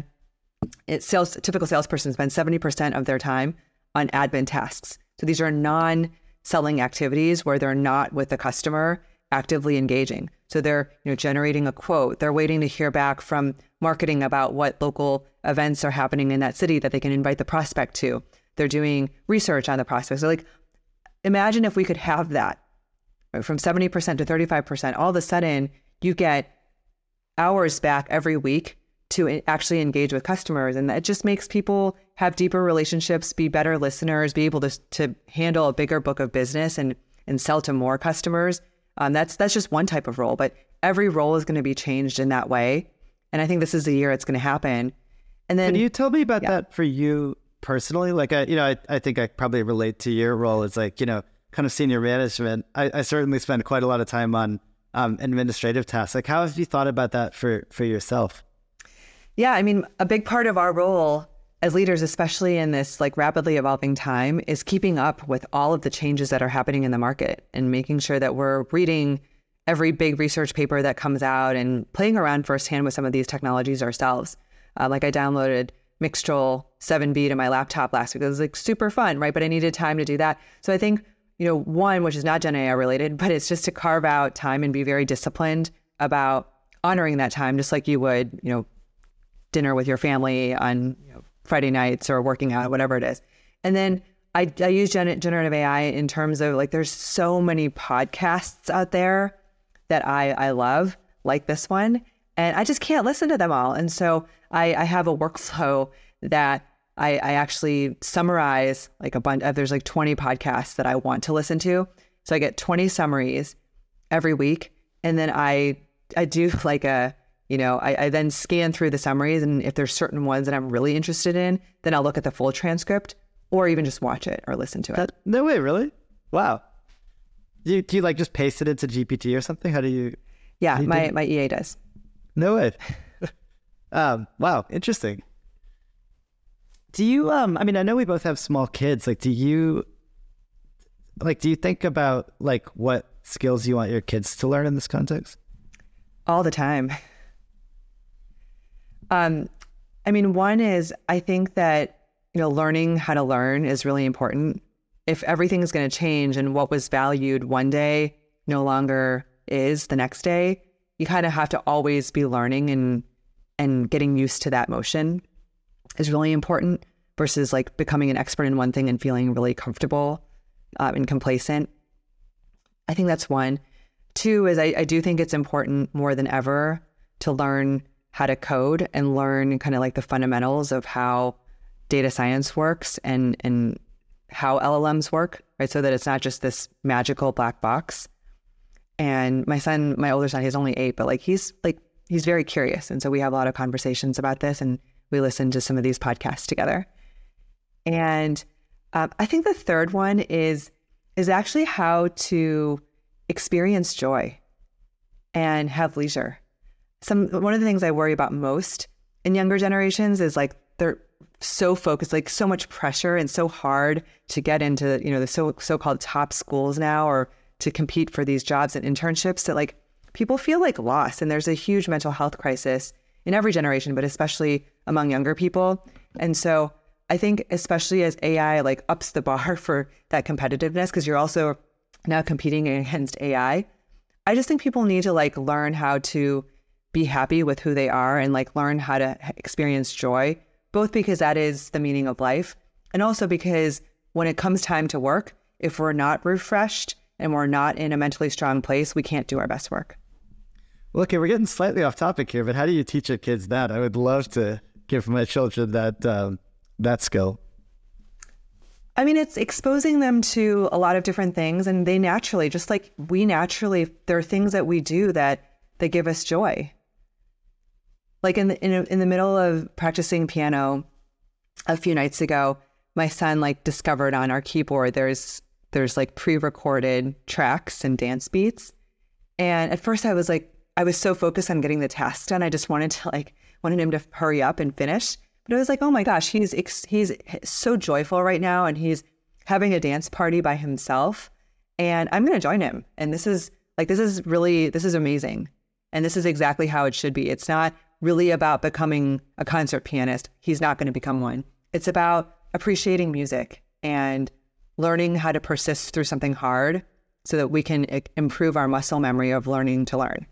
typical salesperson spends 70% of their time on admin tasks. So these are non-selling activities where they're not with the customer actively engaging. So they're generating a quote. They're waiting to hear back from marketing about what local events are happening in that city that they can invite the prospect to. They're doing research on the prospect. So like, imagine if we could have that from 70% to 35%. All of a sudden, you get hours back every week to actually engage with customers. And that just makes people have deeper relationships, be better listeners, be able to handle a bigger book of business and sell to more customers. That's just one type of role, but every role is going to be changed in that way. And I think this is the year it's going to happen. And then, can you tell me about that for you personally? Like, I think I probably relate to your role as like, kind of senior management. I certainly spend quite a lot of time on administrative tasks. Like, how have you thought about that for yourself? Yeah, I mean, a big part of our role as leaders, especially in this like rapidly evolving time, is keeping up with all of the changes that are happening in the market and making sure that we're reading every big research paper that comes out and playing around firsthand with some of these technologies ourselves. Like I downloaded Mixtral 7B to my laptop last week. It was like super fun, right? But I needed time to do that. So I think, one, which is not Gen AI related, but it's just to carve out time and be very disciplined about honoring that time, just like you would, dinner with your family on Friday nights or working out, whatever it is. And then I use generative AI in terms of like, there's so many podcasts out there that I love, like this one, and I just can't listen to them all. And so I have a workflow that I actually summarize like a bunch of, there's like 20 podcasts that I want to listen to. So I get 20 summaries every week. And then I do like I then scan through the summaries, and if there's certain ones that I'm really interested in, then I'll look at the full transcript or even just watch it or listen to it. No way, really? Wow. Do you like just paste it into GPT or something? How do you? Yeah, my EA does. No way. Wow, interesting. Do you, I mean, I know we both have small kids. Like, do you think about like what skills you want your kids to learn in this context? All the time. I mean, one is I think that, learning how to learn is really important. If everything is going to change and what was valued one day no longer is the next day, you kind of have to always be learning and getting used to that motion is really important versus like becoming an expert in one thing and feeling really comfortable and complacent. I think that's one. Two is I do think it's important more than ever to learn how to code and learn kind of like the fundamentals of how data science works and how LLMs work, right? So that it's not just this magical black box. And my older son, he's only 8, but he's very curious. And so we have a lot of conversations about this and we listen to some of these podcasts together. And I think the third one is actually how to experience joy and have leisure. One of the things I worry about most in younger generations is like they're so focused, like so much pressure and so hard to get into, the so-called top schools now or to compete for these jobs and internships that like people feel like lost. And there's a huge mental health crisis in every generation, but especially among younger people. And so I think especially as AI like ups the bar for that competitiveness, because you're also now competing against AI, I just think people need to like learn how to be happy with who they are and like learn how to experience joy, both because that is the meaning of life. And also because when it comes time to work, if we're not refreshed and we're not in a mentally strong place, we can't do our best work. Well, okay, we're getting slightly off topic here, but how do you teach your kids that? I would love to give my children that skill. I mean, it's exposing them to a lot of different things, and they naturally, just like we naturally, there are things that we do that give us joy. Like in the middle of practicing piano a few nights ago, my son like discovered on our keyboard there's like pre-recorded tracks and dance beats. And at first I was so focused on getting the task done. I just wanted him to hurry up and finish. But it was like, oh my gosh, he's so joyful right now, and he's having a dance party by himself, and I'm going to join him. And this is amazing. And this is exactly how it should be. It's not really about becoming a concert pianist. He's not going to become one. It's about appreciating music and learning how to persist through something hard so that we can improve our muscle memory of learning to learn.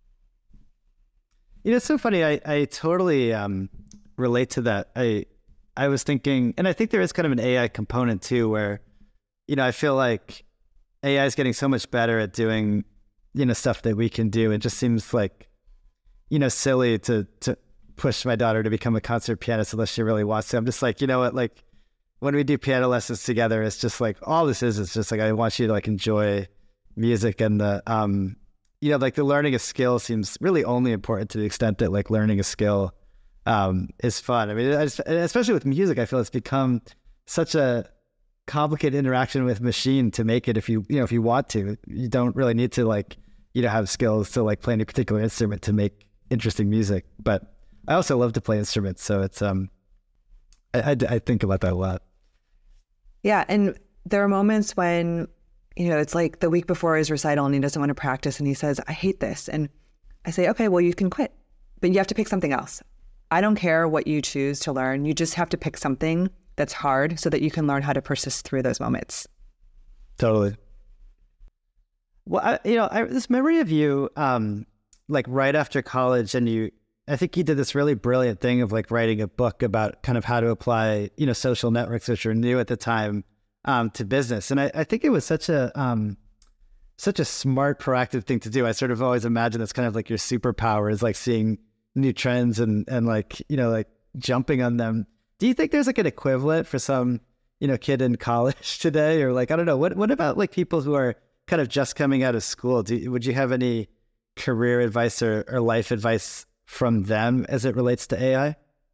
It's so funny. I totally relate to that. I was thinking, and I think there is kind of an AI component too, where, I feel like AI is getting so much better at doing, stuff that we can do. It just seems like, silly to push my daughter to become a concert pianist unless she really wants to. I'm just like, like when we do piano lessons together, it's just like, all this is just like, I want you to like enjoy music, and the, like the learning a skill seems really only important to the extent that like learning a skill is fun. I mean, especially with music, I feel it's become such a complicated interaction with machine to make it. If you want to, you don't really need to like, have skills to like play any particular instrument to make interesting music. But I also love to play instruments. So it's, I think about that a lot. Yeah. And there are moments when, it's like the week before his recital and he doesn't want to practice and he says, I hate this. And I say, okay, well, you can quit, but you have to pick something else. I don't care what you choose to learn. You just have to pick something that's hard so that you can learn how to persist through those moments. Totally. Well, this memory of you, like right after college, and I think you did this really brilliant thing of like writing a book about kind of how to apply, social networks, which were new at the time, to business. And I think it was such a smart, proactive thing to do. I sort of always imagine it's kind of like your superpower is like seeing new trends and like, like jumping on them. Do you think there's like an equivalent for some, kid in college today? Or like, I don't know, what about like people who are kind of just coming out of school? Would you have any career advice or life advice from them as it relates to AI?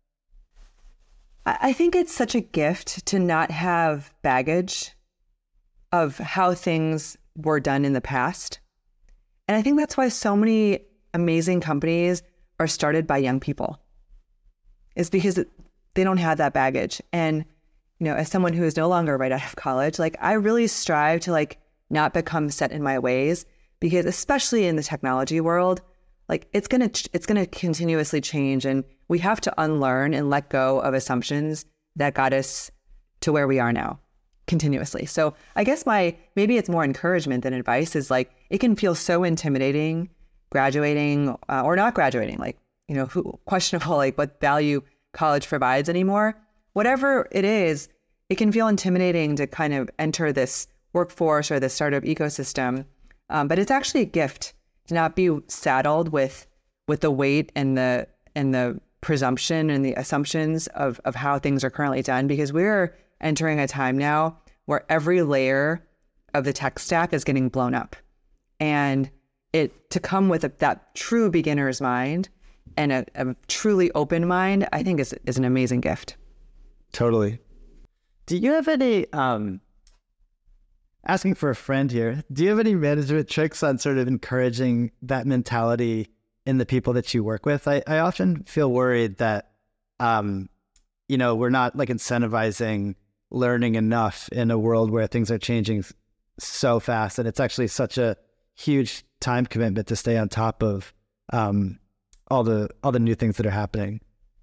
I think it's such a gift to not have baggage of how things were done in the past. And I think that's why so many amazing companies are started by young people. It's because they don't have that baggage. And, as someone who is no longer right out of college, like I really strive to like not become set in my ways, because especially in the technology world, like it's gonna continuously change, and we have to unlearn and let go of assumptions that got us to where we are now continuously. So I guess maybe it's more encouragement than advice, is like it can feel so intimidating graduating or not graduating, like, questionable like what value college provides anymore. Whatever it is, it can feel intimidating to kind of enter this workforce or the startup ecosystem. But it's actually a gift to not be saddled with the weight and the presumption and the assumptions of how things are currently done, because we're entering a time now where every layer of the tech stack is getting blown up. And to come with that true beginner's mind and a truly open mind, I think is an amazing gift. Totally. Do you have any, asking for a friend here, do you have any management tricks on sort of encouraging that mentality in the people that you work with? I often feel worried that, we're not like incentivizing learning enough in a world where things are changing so fast. And it's actually such a huge time commitment to stay on top of all the new things that are happening.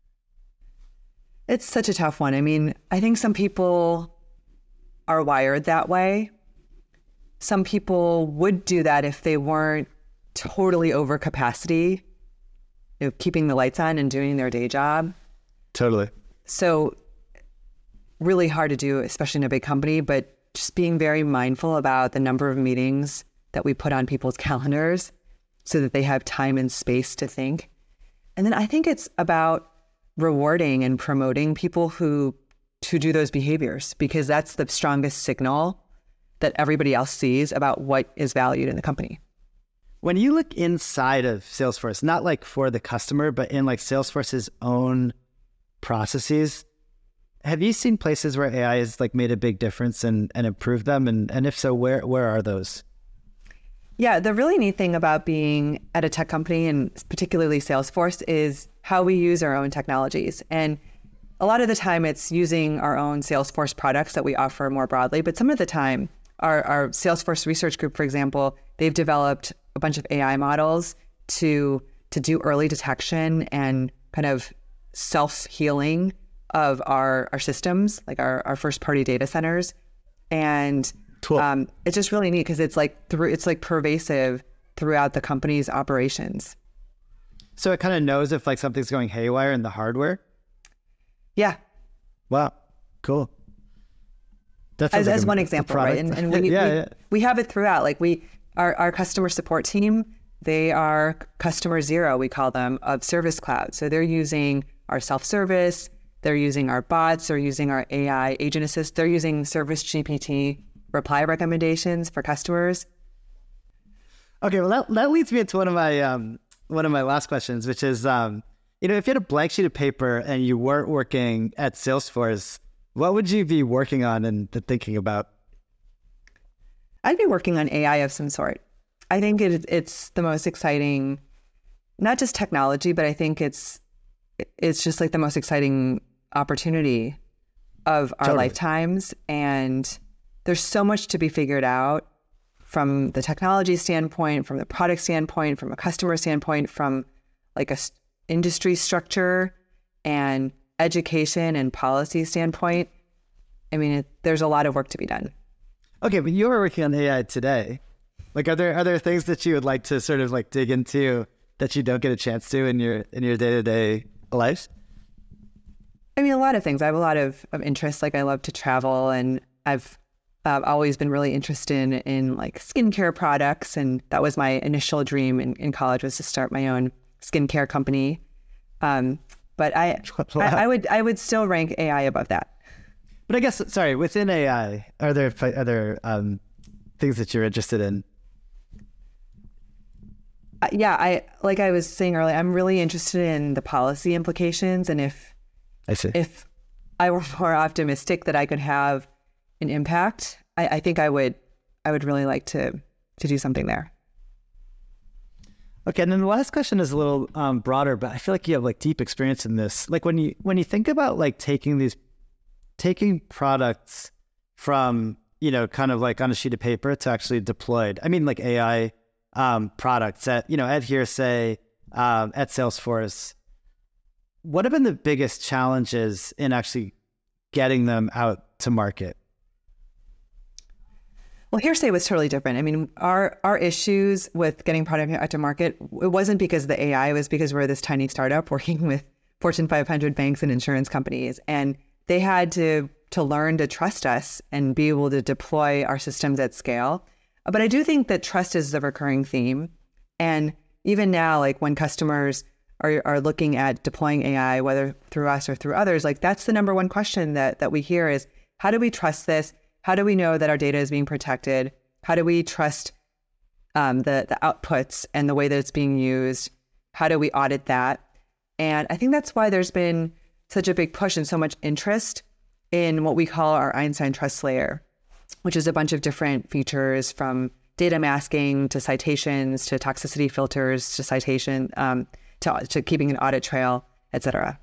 It's such a tough one. I mean, I think some people are wired that way. Some people would do that if they weren't totally over capacity, keeping the lights on and doing their day job. Totally. So really hard to do, especially in a big company, but just being very mindful about the number of meetings that we put on people's calendars so that they have time and space to think. And then I think it's about rewarding and promoting people who do those behaviors, because that's the strongest signal that everybody else sees about what is valued in the company. When you look inside of Salesforce, not like for the customer, but in like Salesforce's own processes, have you seen places where AI has like made a big difference and improved them? And if so, where are those? Yeah, the really neat thing about being at a tech company, and particularly Salesforce, is how we use our own technologies. And a lot of the time it's using our own Salesforce products that we offer more broadly. But some of the time, our Salesforce research group, for example, they've developed a bunch of AI models to do early detection and kind of self-healing of our systems, like our first-party data centers. And cool. It's just really neat because it's like pervasive throughout the company's operations. So it kind of knows if like something's going haywire in the hardware? Yeah. Wow. Cool. As one example, right? And we have it throughout. Like our customer support team, they are customer zero, we call them, of Service Cloud. So they're using our self-service, they're using our bots, they're using our AI agent assist, they're using Service GPT reply recommendations for customers. Okay, well that leads me into one of my last questions, which is, if you had a blank sheet of paper and you weren't working at Salesforce, what would you be working on and thinking about? I'd be working on AI of some sort. I think it's the most exciting, not just technology, but I think it's just like the most exciting opportunity of our lifetimes. And there's so much to be figured out from the technology standpoint, from the product standpoint, from a customer standpoint, from like a industry structure and education and policy standpoint. I mean, there's a lot of work to be done. Okay, but you are working on AI today. Like, are there things that you would like to sort of like dig into that you don't get a chance to in your day-to-day life? I mean, a lot of things. I have a lot of interests. Like, I love to travel, and I've always been really interested in like skincare products, and that was my initial dream in college, was to start my own skincare company. But I would still rank AI above that. But I guess, sorry, within AI, are there things that you're interested in? Like I was saying earlier, I'm really interested in the policy implications, and if I were more optimistic that I could have an impact, I think I would really like to do something there. Okay, and then the last question is a little broader, but I feel like you have like deep experience in this. Like when you think about like taking products from, kind of like on a sheet of paper to actually deployed. I mean, like AI products at Hearsay, at Salesforce. What have been the biggest challenges in actually getting them out to market? Well, Hearsay was totally different. I mean, our issues with getting product out to market, it wasn't because of the AI, it was because we're this tiny startup working with Fortune 500 banks and insurance companies. And they had to learn to trust us and be able to deploy our systems at scale. But I do think that trust is a recurring theme. And even now, like when customers are looking at deploying AI, whether through us or through others, like that's the number one question that we hear is, how do we trust this? How do we know that our data is being protected? How do we trust the outputs and the way that it's being used? How do we audit that? And I think that's why there's been such a big push and so much interest in what we call our Einstein Trust Layer, which is a bunch of different features from data masking to citations to toxicity filters to citation to keeping an audit trail, et cetera.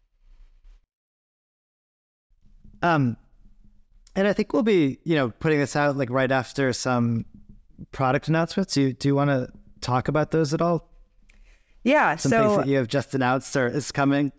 And I think we'll be, putting this out like right after some product announcements. Do you want to talk about those at all? Yeah. Some things that you have just announced or is coming?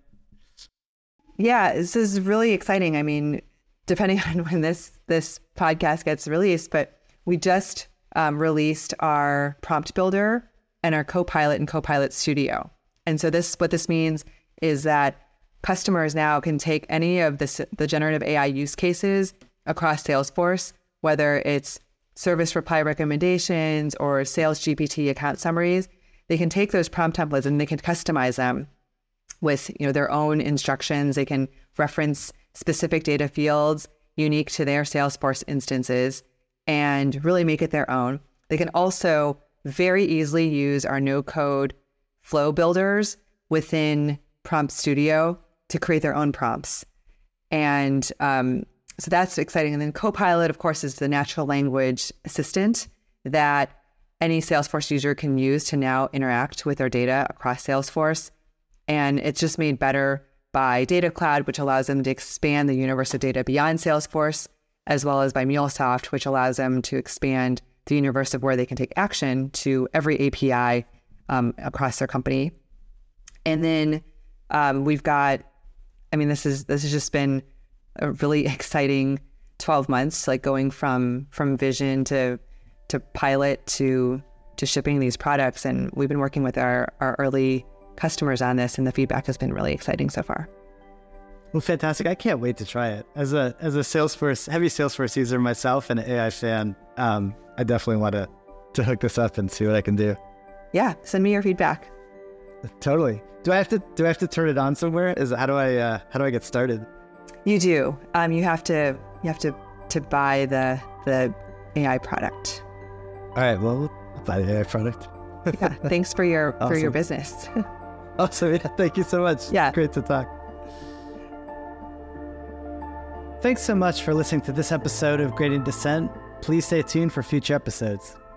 Yeah, this is really exciting. I mean, depending on when this podcast gets released, but we just released our prompt builder and our Copilot and Copilot Studio. And so what this means is that customers now can take any of the generative AI use cases across Salesforce, whether it's service reply recommendations or sales GPT account summaries. They can take those prompt templates and they can customize them with their own instructions. They can reference specific data fields unique to their Salesforce instances and really make it their own. They can also very easily use our no-code flow builders within Prompt Studio to create their own prompts. And so that's exciting. And then Copilot, of course, is the natural language assistant that any Salesforce user can use to now interact with their data across Salesforce. And it's just made better by Data Cloud, which allows them to expand the universe of data beyond Salesforce, as well as by MuleSoft, which allows them to expand the universe of where they can take action to every API across their company. And then we've got, this has just been a really exciting 12 months, like going from vision to pilot to shipping these products. And we've been working with our early customers on this, and the feedback has been really exciting so far. Well, fantastic. I can't wait to try it. As a heavy Salesforce user myself and an AI fan, I definitely want to hook this up and see what I can do. Yeah, send me your feedback. Totally. Do I have to turn it on somewhere? How do I get started? You do. You have to buy the AI product. All right. Well, I'll buy the AI product. Yeah. Thanks for your Awesome. for your business. Awesome. Yeah, thank you so much. Yeah. Great to talk. Thanks so much for listening to this episode of Gradient Descent. Please stay tuned for future episodes.